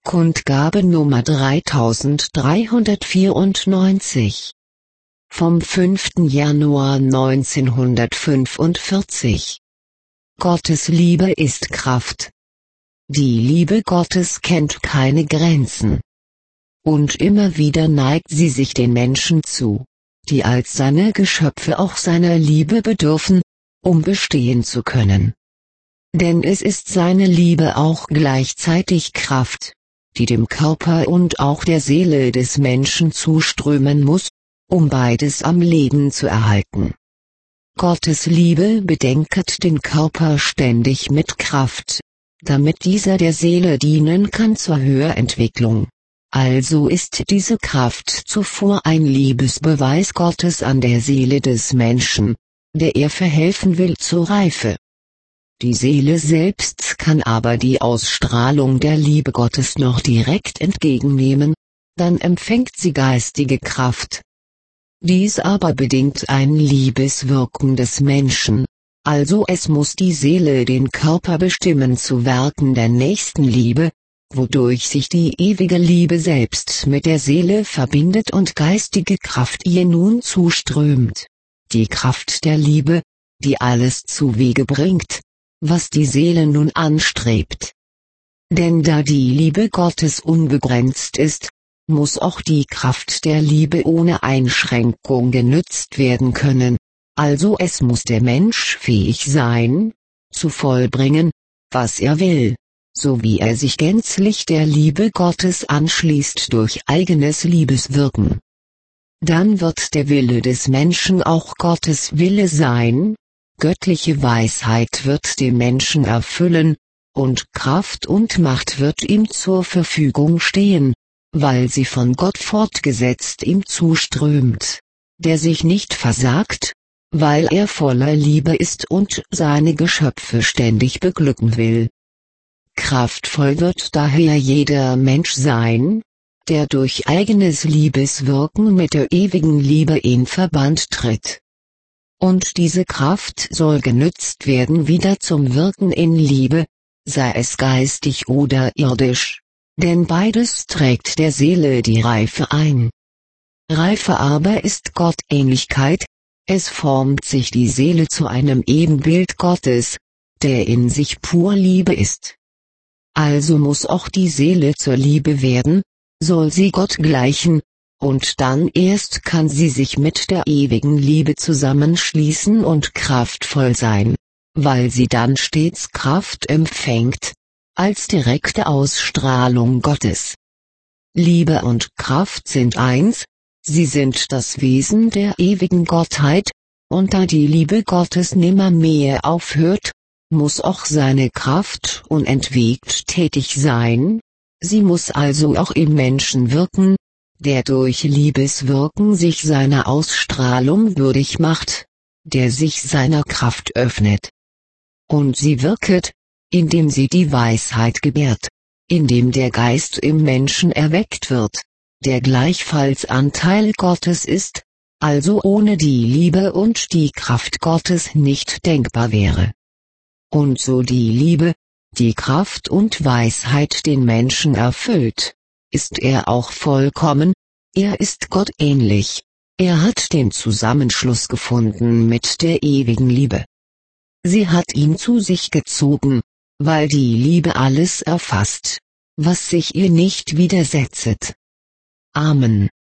Kundgabe Nummer 3394 vom 5. Januar 1945. Gottes Liebe ist Kraft. Die Liebe Gottes kennt keine Grenzen. Und immer wieder neigt sie sich den Menschen zu, die als seine Geschöpfe auch seiner Liebe bedürfen, um bestehen zu können. Denn es ist seine Liebe auch gleichzeitig Kraft, die dem Körper und auch der Seele des Menschen zuströmen muss, um beides am Leben zu erhalten. Gottes Liebe bedenket den Körper ständig mit Kraft, damit dieser der Seele dienen kann zur Höherentwicklung. Also ist diese Kraft zuvor ein Liebesbeweis Gottes an der Seele des Menschen, der er verhelfen will zur Reife. Die Seele selbst kann aber die Ausstrahlung der Liebe Gottes noch direkt entgegennehmen, dann empfängt sie geistige Kraft. Dies aber bedingt ein Liebeswirken des Menschen, also es muss die Seele den Körper bestimmen zu Werken der Nächstenliebe, wodurch sich die ewige Liebe selbst mit der Seele verbindet und geistige Kraft ihr nun zuströmt. Die Kraft der Liebe, die alles zuwege bringt, was die Seele nun anstrebt. Denn da die Liebe Gottes unbegrenzt ist, muss auch die Kraft der Liebe ohne Einschränkung genützt werden können, also es muss der Mensch fähig sein, zu vollbringen, was er will, so wie er sich gänzlich der Liebe Gottes anschließt durch eigenes Liebeswirken. Dann wird der Wille des Menschen auch Gottes Wille sein, göttliche Weisheit wird den Menschen erfüllen, und Kraft und Macht wird ihm zur Verfügung stehen, weil sie von Gott fortgesetzt ihm zuströmt, der sich nicht versagt, weil er voller Liebe ist und seine Geschöpfe ständig beglücken will. Kraftvoll wird daher jeder Mensch sein, der durch eigenes Liebeswirken mit der ewigen Liebe in Verband tritt. Und diese Kraft soll genützt werden wieder zum Wirken in Liebe, sei es geistig oder irdisch, denn beides trägt der Seele die Reife ein. Reife aber ist Gottähnlichkeit, es formt sich die Seele zu einem Ebenbild Gottes, der in sich pur Liebe ist. Also muss auch die Seele zur Liebe werden, soll sie Gott gleichen, und dann erst kann sie sich mit der ewigen Liebe zusammenschließen und kraftvoll sein, weil sie dann stets Kraft empfängt, als direkte Ausstrahlung Gottes. Liebe und Kraft sind eins, sie sind das Wesen der ewigen Gottheit, und da die Liebe Gottes nimmermehr aufhört, muss auch seine Kraft unentwegt tätig sein, sie muss also auch im Menschen wirken, der durch Liebeswirken sich seiner Ausstrahlung würdig macht, der sich seiner Kraft öffnet. Und sie wirket, indem sie die Weisheit gebärt, indem der Geist im Menschen erweckt wird, der gleichfalls Anteil Gottes ist, also ohne die Liebe und die Kraft Gottes nicht denkbar wäre. Und so die Liebe, die Kraft und Weisheit den Menschen erfüllt, ist er auch vollkommen, er ist Gott ähnlich, er hat den Zusammenschluss gefunden mit der ewigen Liebe. Sie hat ihn zu sich gezogen, weil die Liebe alles erfasst, was sich ihr nicht widersetzet. Amen.